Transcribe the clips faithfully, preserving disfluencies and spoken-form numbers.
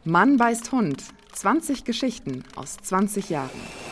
Mann beißt Hund. zwanzig Geschichten aus zwanzig Jahren.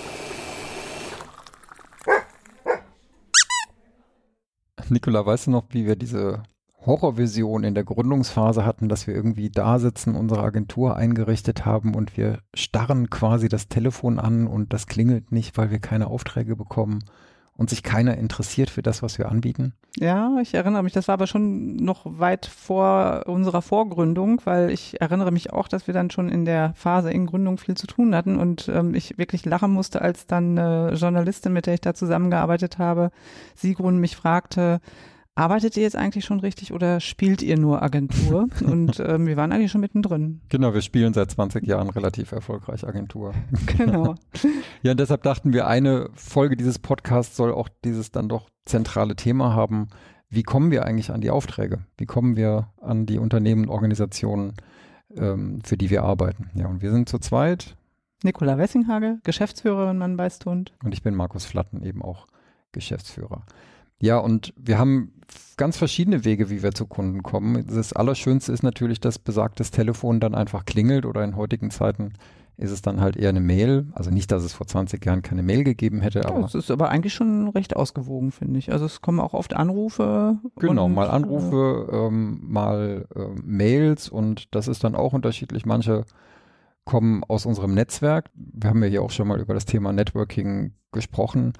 Nicola, weißt du noch, wie wir diese Horrorvision in der Gründungsphase hatten, dass wir irgendwie da sitzen, unsere Agentur eingerichtet haben und wir starren quasi das Telefon an und das klingelt nicht, weil wir keine Aufträge bekommen und sich keiner interessiert für das, was wir anbieten? Ja, ich erinnere mich, das war aber schon noch weit vor unserer Vorgründung, weil ich erinnere mich auch, dass wir dann schon in der Phase in Gründung viel zu tun hatten und ähm, ich wirklich lachen musste, als dann eine Journalistin, mit der ich da zusammengearbeitet habe, Sigrun, mich fragte: Arbeitet ihr jetzt eigentlich schon richtig oder spielt ihr nur Agentur? Und ähm, wir waren eigentlich schon mittendrin. Genau, wir spielen seit zwanzig Jahren relativ erfolgreich Agentur. Genau. Ja, und deshalb dachten wir, eine Folge dieses Podcasts soll auch dieses dann doch zentrale Thema haben. Wie kommen wir eigentlich an die Aufträge? Wie kommen wir an die Unternehmen und Organisationen, ähm, für die wir arbeiten? Ja, und wir sind zu zweit. Nicola Wessinghage, Geschäftsführerin Mann beißt Hund. Und ich bin Markus Flatten, eben auch Geschäftsführer. Ja, und wir haben ganz verschiedene Wege, wie wir zu Kunden kommen. Das Allerschönste ist natürlich, dass besagtes Telefon dann einfach klingelt, oder in heutigen Zeiten ist es dann halt eher eine Mail. Also nicht, dass es vor zwanzig Jahren keine Mail gegeben hätte. Aber es ist aber eigentlich schon recht ausgewogen, finde ich. Also es kommen auch oft Anrufe. Genau, und, mal Anrufe, äh, ähm, mal äh, Mails, und das ist dann auch unterschiedlich. Manche kommen aus unserem Netzwerk. Wir haben ja hier auch schon mal über das Thema Networking gesprochen.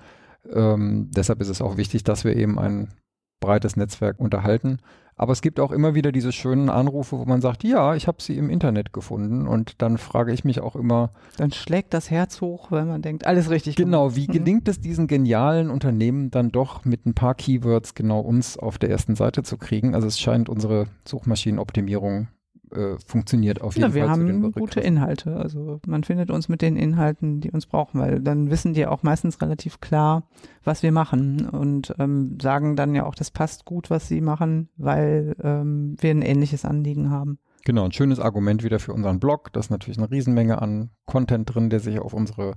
Ähm, deshalb ist es auch wichtig, dass wir eben ein breites Netzwerk unterhalten. Aber es gibt auch immer wieder diese schönen Anrufe, wo man sagt, ja, ich habe sie im Internet gefunden, und dann frage ich mich auch immer. Dann schlägt das Herz hoch, weil man denkt, alles richtig Genau, gemacht. Wie gelingt es diesen genialen Unternehmen dann doch mit ein paar Keywords genau uns auf der ersten Seite zu kriegen? Also es scheint, unsere Suchmaschinenoptimierung äh, funktioniert auf jeden ja, wir Fall zu den haben Begriffen. Gute Inhalte. Also man findet uns mit den Inhalten, die uns brauchen, weil dann wissen die auch meistens relativ klar, was wir machen, und ähm, sagen dann ja auch, das passt gut, was sie machen, weil ähm, wir ein ähnliches Anliegen haben. Genau, ein schönes Argument wieder für unseren Blog. Da ist natürlich eine Riesenmenge an Content drin, der sich auf unsere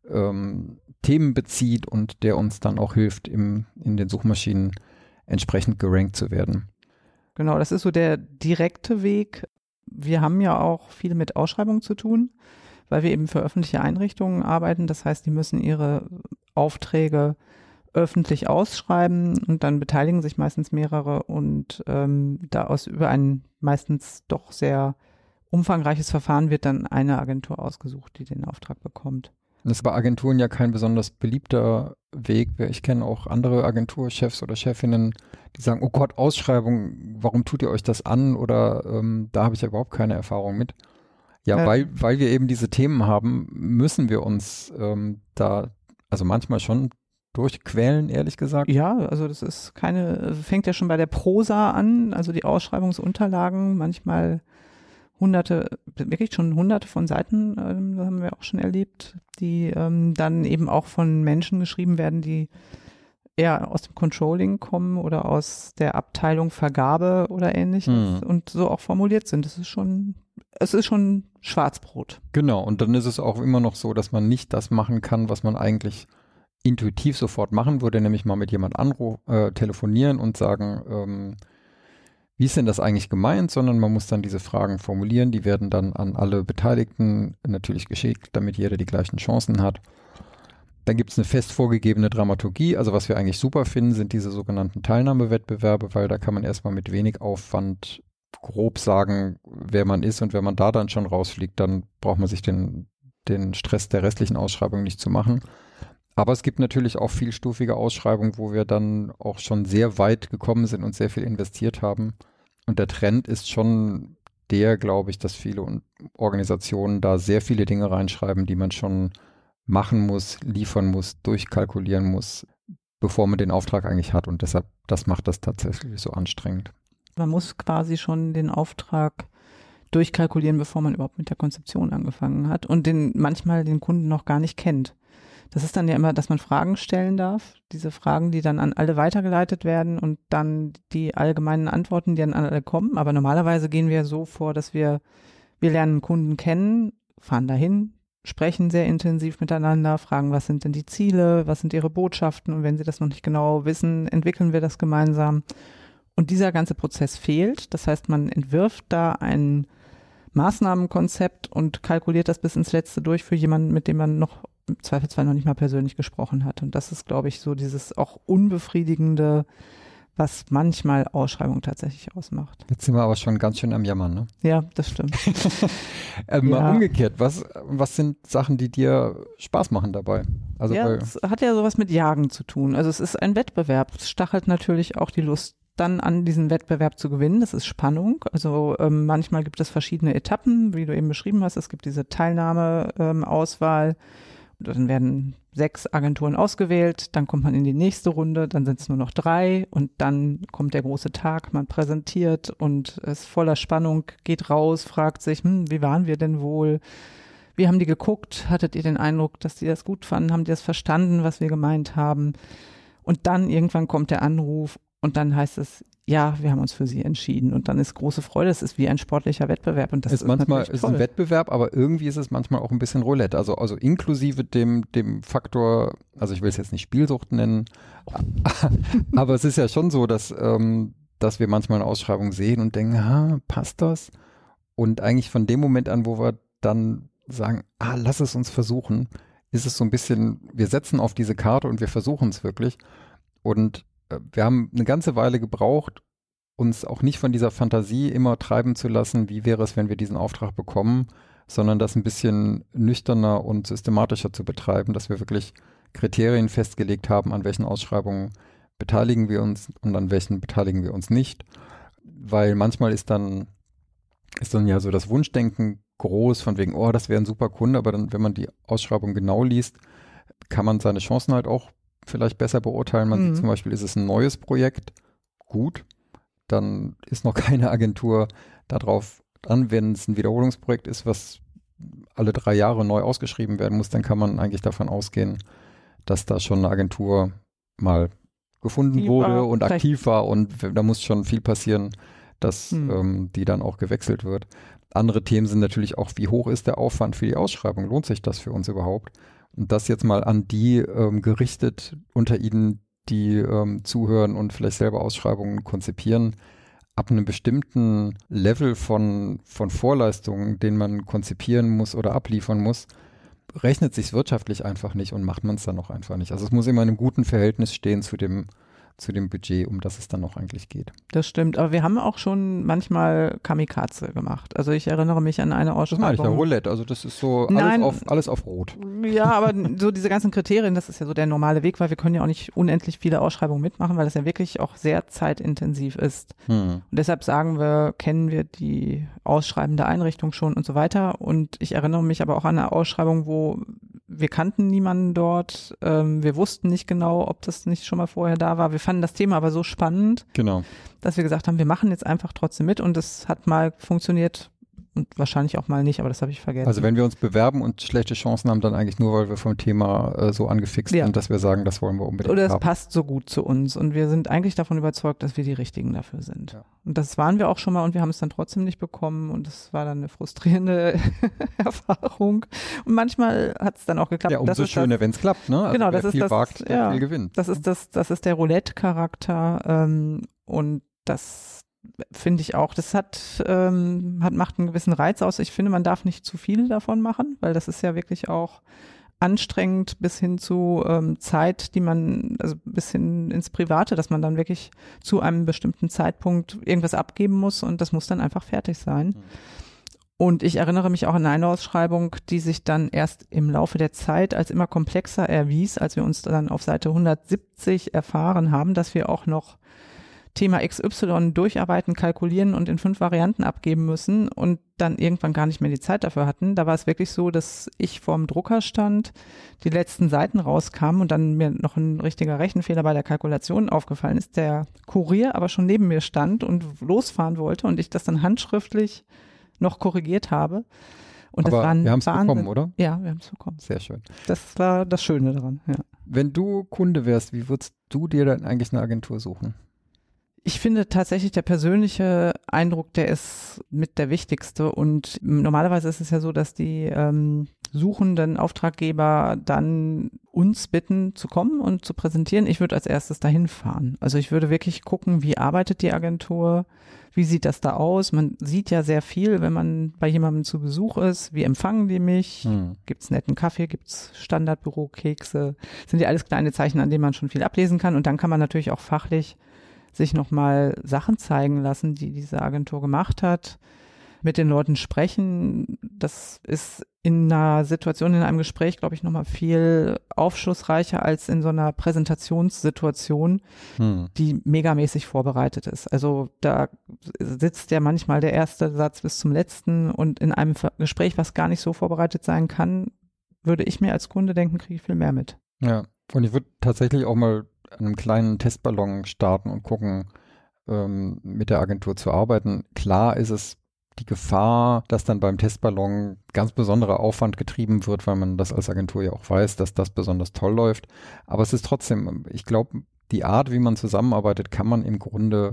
ähm, Themen bezieht und der uns dann auch hilft, im, in den Suchmaschinen entsprechend gerankt zu werden. Genau, das ist so der direkte Weg. Wir haben ja auch viel mit Ausschreibungen zu tun, weil wir eben für öffentliche Einrichtungen arbeiten. Das heißt, die müssen ihre Aufträge öffentlich ausschreiben, und dann beteiligen sich meistens mehrere, und ähm, da aus über ein meistens doch sehr umfangreiches Verfahren wird dann eine Agentur ausgesucht, die den Auftrag bekommt. Das ist bei Agenturen ja kein besonders beliebter Weg. Ich kenne auch andere Agenturchefs oder Chefinnen, die sagen, oh Gott, Ausschreibung, warum tut ihr euch das an? Oder ähm, da habe ich ja überhaupt keine Erfahrung mit. Ja, Ja. weil, weil wir eben diese Themen haben, müssen wir uns ähm, da, also manchmal schon durchquälen, ehrlich gesagt. Ja, also das ist keine, fängt ja schon bei der Prosa an, also die Ausschreibungsunterlagen, manchmal hunderte, wirklich schon hunderte von Seiten, ähm, das haben wir auch schon erlebt, die ähm, dann eben auch von Menschen geschrieben werden, die eher aus dem Controlling kommen oder aus der Abteilung Vergabe oder ähnliches, Hm. und so auch formuliert sind. Das ist schon, es ist schon Schwarzbrot. Genau, und dann ist es auch immer noch so, dass man nicht das machen kann, was man eigentlich intuitiv sofort machen würde, nämlich mal mit jemand anruf, äh, telefonieren und sagen, ähm, wie ist denn das eigentlich gemeint, sondern man muss dann diese Fragen formulieren, die werden dann an alle Beteiligten natürlich geschickt, damit jeder die gleichen Chancen hat. Dann gibt es eine fest vorgegebene Dramaturgie, also was wir eigentlich super finden, sind diese sogenannten Teilnahmewettbewerbe, weil da kann man erstmal mit wenig Aufwand grob sagen, wer man ist, und wenn man da dann schon rausfliegt, dann braucht man sich den, den Stress der restlichen Ausschreibung nicht zu machen. Aber es gibt natürlich auch vielstufige Ausschreibungen, wo wir dann auch schon sehr weit gekommen sind und sehr viel investiert haben. Und der Trend ist schon der, glaube ich, dass viele Organisationen da sehr viele Dinge reinschreiben, die man schon machen muss, liefern muss, durchkalkulieren muss, bevor man den Auftrag eigentlich hat. Und deshalb, das macht das tatsächlich so anstrengend. Man muss quasi schon den Auftrag durchkalkulieren, bevor man überhaupt mit der Konzeption angefangen hat, und den manchmal den Kunden noch gar nicht kennt. Das ist dann ja immer, dass man Fragen stellen darf, diese Fragen, die dann an alle weitergeleitet werden, und dann die allgemeinen Antworten, die dann an alle kommen. Aber normalerweise gehen wir so vor, dass wir, wir lernen Kunden kennen, fahren dahin, sprechen sehr intensiv miteinander, fragen, was sind denn die Ziele, was sind ihre Botschaften, und wenn sie das noch nicht genau wissen, entwickeln wir das gemeinsam. Und dieser ganze Prozess fehlt. Das heißt, man entwirft da ein Maßnahmenkonzept und kalkuliert das bis ins Letzte durch für jemanden, mit dem man noch im Zweifelsfall noch nicht mal persönlich gesprochen hat. Und das ist, glaube ich, so dieses auch Unbefriedigende, was manchmal Ausschreibung tatsächlich ausmacht. Jetzt sind wir aber schon ganz schön am Jammern, ne? Ja, das stimmt. ähm, Ja. Mal umgekehrt, was, was sind Sachen, die dir Spaß machen dabei? Also ja, weil, es hat ja sowas mit Jagen zu tun. Also es ist ein Wettbewerb. Es stachelt natürlich auch die Lust dann an, diesen Wettbewerb zu gewinnen. Das ist Spannung. Also ähm, manchmal gibt es verschiedene Etappen, wie du eben beschrieben hast. Es gibt diese Teilnahmeauswahl. Ähm, dann werden sechs Agenturen ausgewählt, dann kommt man in die nächste Runde, dann sind es nur noch drei und dann kommt der große Tag, man präsentiert und ist voller Spannung, geht raus, fragt sich, hm, wie waren wir denn wohl? Wie haben die geguckt? Hattet ihr den Eindruck, dass die das gut fanden? Haben die das verstanden, was wir gemeint haben? Und dann irgendwann kommt der Anruf und dann heißt es, ja, wir haben uns für sie entschieden. Und dann ist große Freude, es ist wie ein sportlicher Wettbewerb. Und das ist ist manchmal natürlich ist toll. ein Wettbewerb, aber irgendwie ist es manchmal auch ein bisschen Roulette. Also, also inklusive dem, dem Faktor, also ich will es jetzt nicht Spielsucht nennen, aber es ist ja schon so, dass, ähm, dass wir manchmal eine Ausschreibung sehen und denken, ha, passt das? Und eigentlich von dem Moment an, wo wir dann sagen, ah, lass es uns versuchen, ist es so ein bisschen, wir setzen auf diese Karte und wir versuchen es wirklich. Und äh, wir haben eine ganze Weile gebraucht, uns auch nicht von dieser Fantasie immer treiben zu lassen, wie wäre es, wenn wir diesen Auftrag bekommen, sondern das ein bisschen nüchterner und systematischer zu betreiben, dass wir wirklich Kriterien festgelegt haben, an welchen Ausschreibungen beteiligen wir uns und an welchen beteiligen wir uns nicht. Weil manchmal ist dann, ist dann ja so das Wunschdenken groß, von wegen, oh, das wäre ein super Kunde, aber dann, wenn man die Ausschreibung genau liest, kann man seine Chancen halt auch vielleicht besser beurteilen. Man Mhm. sieht zum Beispiel, ist es ein neues Projekt, gut, dann ist noch keine Agentur darauf dran. Wenn es ein Wiederholungsprojekt ist, was alle drei Jahre neu ausgeschrieben werden muss, dann kann man eigentlich davon ausgehen, dass da schon eine Agentur mal gefunden Die wurde war und recht- aktiv war und da muss schon viel passieren, dass Hm. ähm, die dann auch gewechselt wird. Andere Themen sind natürlich auch, wie hoch ist der Aufwand für die Ausschreibung? Lohnt sich das für uns überhaupt? Und das jetzt mal an die ähm, gerichtet unter Ihnen, die ähm, zuhören und vielleicht selber Ausschreibungen konzipieren, ab einem bestimmten Level von, von Vorleistungen, den man konzipieren muss oder abliefern muss, rechnet sich wirtschaftlich einfach nicht und macht man es dann auch einfach nicht. Also es muss immer in einem guten Verhältnis stehen zu dem, zu dem Budget, um das es dann noch eigentlich geht. Das stimmt, aber wir haben auch schon manchmal Kamikaze gemacht. Also ich erinnere mich an eine Das Ausschreibung. meine ich, ja, Roulette, also das ist so alles Nein. auf, alles auf Rot. Ja, aber so diese ganzen Kriterien, das ist ja so der normale Weg, weil wir können ja auch nicht unendlich viele Ausschreibungen mitmachen, weil das ja wirklich auch sehr zeitintensiv ist. Hm. Und deshalb sagen wir, kennen wir die ausschreibende Einrichtung schon und so weiter. Und ich erinnere mich aber auch an eine Ausschreibung, wo wir kannten niemanden dort. Ähm, wir wussten nicht genau, ob das nicht schon mal vorher da war. Wir fanden das Thema aber so spannend, Genau. dass wir gesagt haben, wir machen jetzt einfach trotzdem mit. Und es hat mal funktioniert und wahrscheinlich auch mal nicht, aber das habe ich vergessen. Also wenn wir uns bewerben und schlechte Chancen haben, dann eigentlich nur, weil wir vom Thema äh, so angefixt Ja. sind, dass wir sagen, das wollen wir unbedingt Oder es haben. passt so gut zu uns und wir sind eigentlich davon überzeugt, dass wir die Richtigen dafür sind. Ja. Und das waren wir auch schon mal und wir haben es dann trotzdem nicht bekommen und das war dann eine frustrierende Erfahrung. Und manchmal hat es dann auch geklappt. Ja, umso Das ist schöner, wenn es klappt, ne? Also Genau, wer das ist viel das- wagt, der ja. viel gewinnt. Das ist das, das ist der Roulette-Charakter ähm, und das finde ich auch, das hat, ähm, hat, macht einen gewissen Reiz aus. Ich finde, man darf nicht zu viel davon machen, weil das ist ja wirklich auch anstrengend bis hin zu ähm, Zeit, die man, also bis hin ins Private, dass man dann wirklich zu einem bestimmten Zeitpunkt irgendwas abgeben muss und das muss dann einfach fertig sein. Mhm. Und ich erinnere mich auch an eine Ausschreibung, die sich dann erst im Laufe der Zeit als immer komplexer erwies, als wir uns dann auf Seite hundertsiebzig erfahren haben, dass wir auch noch Thema X Y durcharbeiten, kalkulieren und in fünf Varianten abgeben müssen und dann irgendwann gar nicht mehr die Zeit dafür hatten. Da war es wirklich so, dass ich vorm Drucker stand, die letzten Seiten rauskamen und dann mir noch ein richtiger Rechenfehler bei der Kalkulation aufgefallen ist, der Kurier aber schon neben mir stand und losfahren wollte und ich das dann handschriftlich noch korrigiert habe. Und das Aber war ein wir haben es Wahnsinn. bekommen, oder? Ja, wir haben es bekommen. Sehr schön. Das war das Schöne daran, ja. Wenn du Kunde wärst, wie würdest du dir dann eigentlich eine Agentur suchen? Ich finde tatsächlich, der persönliche Eindruck, der ist mit der wichtigste und normalerweise ist es ja so, dass die ähm, suchenden Auftraggeber dann uns bitten zu kommen und zu präsentieren. Ich würde als erstes dahin fahren. Also ich würde wirklich gucken, wie arbeitet die Agentur, wie sieht das da aus? Man sieht ja sehr viel, wenn man bei jemandem zu Besuch ist. Wie empfangen die mich? Hm. Gibt es netten Kaffee? Gibt es Standardbürokekse? Sind ja alles kleine Zeichen, an denen man schon viel ablesen kann. Und dann kann man natürlich auch fachlich sich nochmal Sachen zeigen lassen, die diese Agentur gemacht hat. Mit den Leuten sprechen, das ist in einer Situation, in einem Gespräch, glaube ich, nochmal viel aufschlussreicher als in so einer Präsentationssituation, hm. die megamäßig vorbereitet ist. Also da sitzt ja manchmal der erste Satz bis zum letzten und in einem Gespräch, was gar nicht so vorbereitet sein kann, würde ich mir als Kunde denken, kriege ich viel mehr mit. Ja, und ich würde tatsächlich auch mal einen kleinen Testballon starten und gucken, ähm, mit der Agentur zu arbeiten. Klar ist es die Gefahr, dass dann beim Testballon ganz besonderer Aufwand getrieben wird, weil man das als Agentur ja auch weiß, dass das besonders toll läuft. Aber es ist trotzdem, ich glaube, die Art, wie man zusammenarbeitet, kann man im Grunde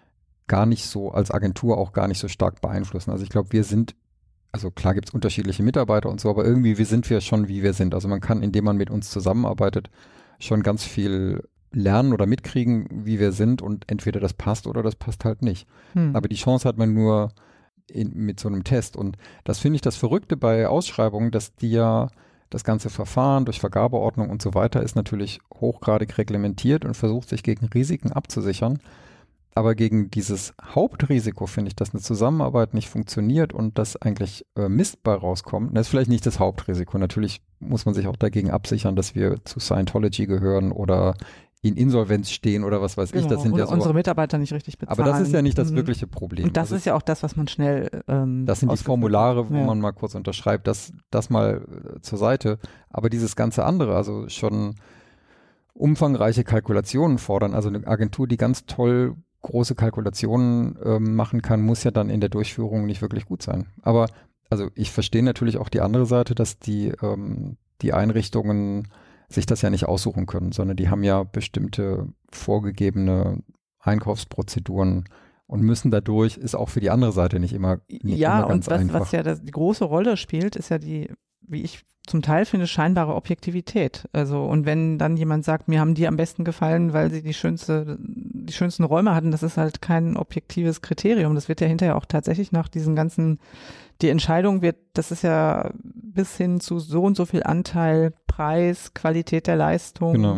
gar nicht so als Agentur auch gar nicht so stark beeinflussen. Also ich glaube, wir sind, also klar gibt es unterschiedliche Mitarbeiter und so, aber irgendwie wir sind wir schon, wie wir sind. Also man kann, indem man mit uns zusammenarbeitet, schon ganz viel lernen oder mitkriegen, wie wir sind und entweder das passt oder das passt halt nicht. Hm. Aber die Chance hat man nur In, mit so einem Test. Und das finde ich das Verrückte bei Ausschreibungen, dass die ja das ganze Verfahren durch Vergabeordnung und so weiter ist natürlich hochgradig reglementiert und versucht sich gegen Risiken abzusichern. Aber gegen dieses Hauptrisiko finde ich, dass eine Zusammenarbeit nicht funktioniert und dass eigentlich äh, Mist bei rauskommt. Das ist vielleicht nicht das Hauptrisiko. Natürlich muss man sich auch dagegen absichern, dass wir zu Scientology gehören oder in Insolvenz stehen oder was weiß genau. ich. Das sind oder ja so, unsere Mitarbeiter nicht richtig bezahlen. Aber das ist ja nicht das wirkliche Problem. Und das, das ist ja auch das, was man schnell ähm, Das sind die Formulare, wo ja. man mal kurz unterschreibt, das, das mal äh, zur Seite. Aber dieses ganze andere, also schon umfangreiche Kalkulationen fordern, also eine Agentur, die ganz toll große Kalkulationen ähm, machen kann, muss ja dann in der Durchführung nicht wirklich gut sein. Aber also ich verstehe natürlich auch die andere Seite, dass die, ähm, die Einrichtungen sich das ja nicht aussuchen können, sondern die haben ja bestimmte vorgegebene Einkaufsprozeduren und müssen dadurch, ist auch für die andere Seite nicht immer, nicht ja, immer ganz und was, einfach. was ja das, die große Rolle spielt, ist ja die, wie ich zum Teil finde, scheinbare Objektivität. Also und wenn dann jemand sagt, mir haben die am besten gefallen, weil sie die schönste, die schönsten Räume hatten, das ist halt kein objektives Kriterium. Das wird ja hinterher auch tatsächlich nach diesen ganzen, die Entscheidung wird, das ist ja bis hin zu so und so viel Anteil, Preis, Qualität der Leistung. Genau.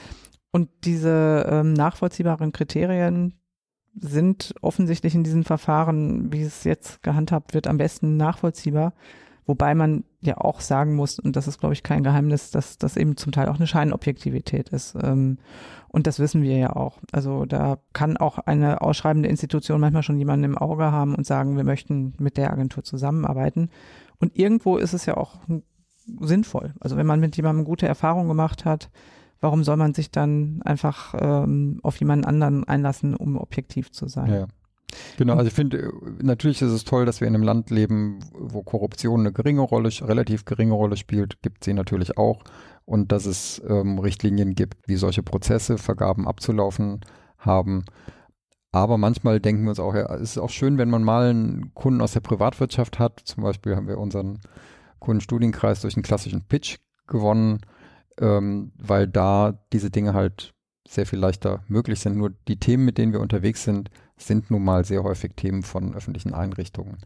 Und diese ähm, nachvollziehbaren Kriterien sind offensichtlich in diesen Verfahren, wie es jetzt gehandhabt wird, am besten nachvollziehbar. Wobei man ja auch sagen muss, und das ist, glaube ich, kein Geheimnis, dass das eben zum Teil auch eine Scheinobjektivität ist. Und das wissen wir ja auch. Also da kann auch eine ausschreibende Institution manchmal schon jemanden im Auge haben und sagen, wir möchten mit der Agentur zusammenarbeiten. Und irgendwo ist es ja auch sinnvoll. Also wenn man mit jemandem gute Erfahrungen gemacht hat, warum soll man sich dann einfach ähm, auf jemanden anderen einlassen, um objektiv zu sein? Ja. Genau, also ich finde, natürlich ist es toll, dass wir in einem Land leben, wo Korruption eine geringe Rolle, relativ geringe Rolle spielt, gibt sie natürlich auch. Und dass es ähm, Richtlinien gibt, wie solche Prozesse, Vergaben abzulaufen haben. Aber manchmal denken wir uns auch, ja, es ist auch schön, wenn man mal einen Kunden aus der Privatwirtschaft hat. Zum Beispiel haben wir unseren Kundenstudienkreis durch einen klassischen Pitch gewonnen, ähm, weil da diese Dinge halt sehr viel leichter möglich sind. Nur die Themen, mit denen wir unterwegs sind, sind nun mal sehr häufig Themen von öffentlichen Einrichtungen.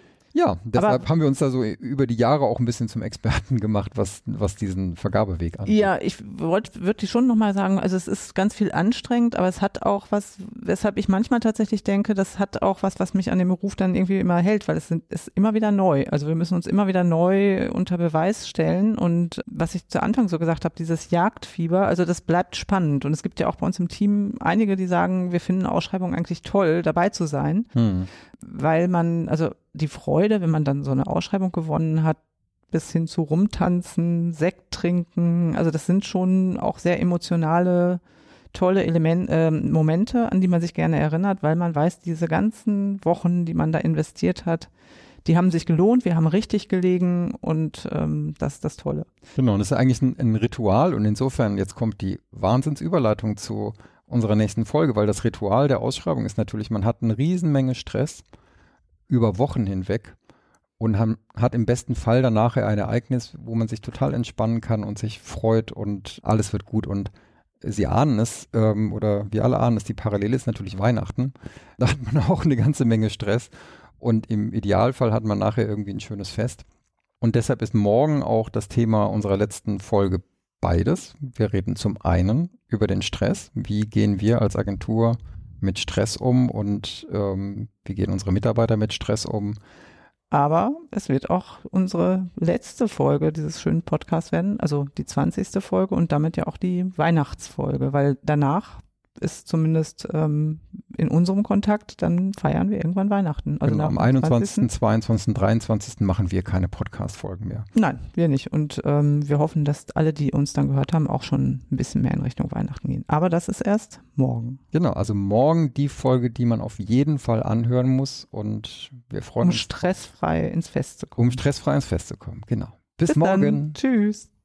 Ja, deshalb Aber, haben wir uns da so über die Jahre auch ein bisschen zum Experten gemacht, was, was diesen Vergabeweg angeht. Ja, ich wollte würde schon nochmal sagen, also es ist ganz viel anstrengend, aber es hat auch was, weshalb ich manchmal tatsächlich denke, das hat auch was, was mich an dem Beruf dann irgendwie immer hält, weil es sind, ist immer wieder neu. Also wir müssen uns immer wieder neu unter Beweis stellen und was ich zu Anfang so gesagt habe, dieses Jagdfieber, also das bleibt spannend und es gibt ja auch bei uns im Team einige, die sagen, wir finden Ausschreibungen eigentlich toll, dabei zu sein, hm. weil man, also die Freude, wenn man dann so eine Ausschreibung gewonnen hat, bis hin zu rumtanzen, Sekt trinken, also das sind schon auch sehr emotionale, tolle Element, äh, Momente, an die man sich gerne erinnert, weil man weiß, diese ganzen Wochen, die man da investiert hat, die haben sich gelohnt, wir haben richtig gelegen und ähm, das ist das Tolle. Genau, und das ist eigentlich ein, ein Ritual und insofern, jetzt kommt die Wahnsinnsüberleitung zu unserer nächsten Folge, weil das Ritual der Ausschreibung ist natürlich, man hat eine Riesenmenge Stress über Wochen hinweg und haben, hat im besten Fall danach ein Ereignis, wo man sich total entspannen kann und sich freut und alles wird gut. Und Sie ahnen es, ähm, oder wir alle ahnen es, die Parallele ist natürlich Weihnachten. Da hat man auch eine ganze Menge Stress und im Idealfall hat man nachher irgendwie ein schönes Fest. Und deshalb ist morgen auch das Thema unserer letzten Folge beides. Wir reden zum einen über den Stress. Wie gehen wir als Agentur mit Stress um und ähm, wie gehen unsere Mitarbeiter mit Stress um? Aber es wird auch unsere letzte Folge dieses schönen Podcasts werden, also die zwanzigste Folge und damit ja auch die Weihnachtsfolge, weil danach ist zumindest ähm, in unserem Kontakt, dann feiern wir irgendwann Weihnachten. Also genau, am einundzwanzigsten, zweiundzwanzigsten, dreiundzwanzigsten machen wir keine Podcast-Folgen mehr. Nein, wir nicht. Und ähm, wir hoffen, dass alle, die uns dann gehört haben, auch schon ein bisschen mehr in Richtung Weihnachten gehen. Aber das ist erst morgen. Genau, also morgen die Folge, die man auf jeden Fall anhören muss und wir freuen um uns. Um stressfrei ins Fest zu kommen. Um stressfrei ins Fest zu kommen, genau. Bis, Bis morgen. Dann. Tschüss.